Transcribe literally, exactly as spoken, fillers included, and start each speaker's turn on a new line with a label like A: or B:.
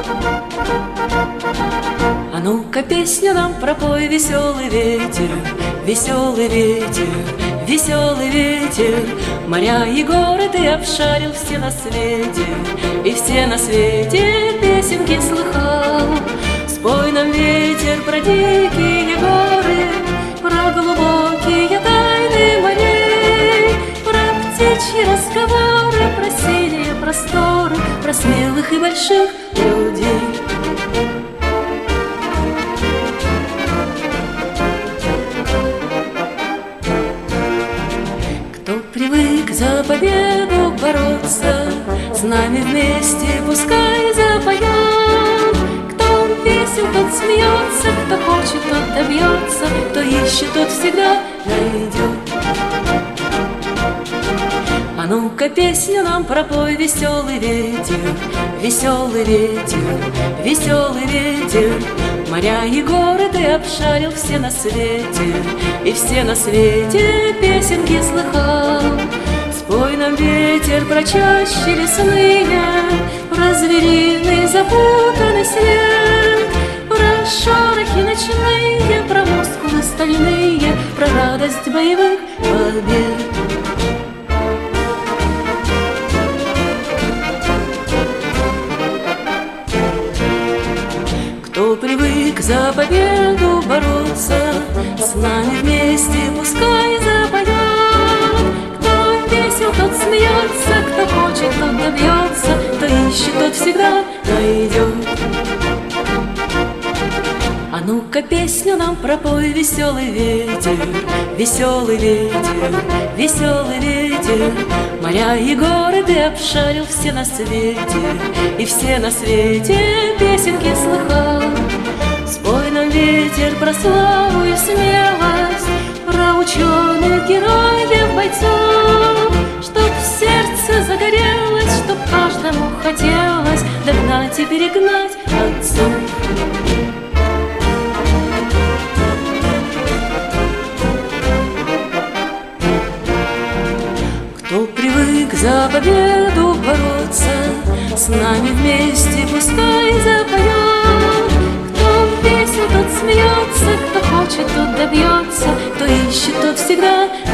A: А ну-ка песню нам пропой, веселый ветер, веселый ветер, веселый ветер. Моря и горы ты обшарил все на свете, и все на свете песенки слыхал. Спой нам, ветер, про дикие горы, про глубокие тайны морей, про птичьи разговоры, про синие просторы, про смелых и больших людей. Кто привык за победу бороться, с нами вместе пускай запоет. Кто весел, тот смеется, кто хочет, тот добьется, кто ищет, тот всегда найдет. А ну-ка песню нам пропой, веселый ветер, веселый ветер, веселый ветер. Моря и горы ты обшарил все на свете, и все на свете песенки слыхал. Спой нам, ветер, про чащи лесные, про звериный запутанный след, про шорохи ночные, про мускулы стальные, про радость боевых побед. Кто привык за победу бороться, с нами вместе пускай запоет. Кто весел, тот смеется, кто хочет, тот добьется, кто ищет, тот всегда найдет. А ну-ка песню нам пропой, веселый ветер, веселый ветер, веселый ветер. Моря и горы ты обшарил все на свете, и все на свете песенки слыхал. Спой нам, ветер, про славу и смелость, про ученых, героев, бойцов, чтоб в сердце загорелось, чтоб каждому хотелось догнать и перегнать отцов. Кто привык за победу бороться, с нами вместе пускай запоет. Кто весел, тот смеется, кто хочет, тот добьется, кто ищет, тот всегда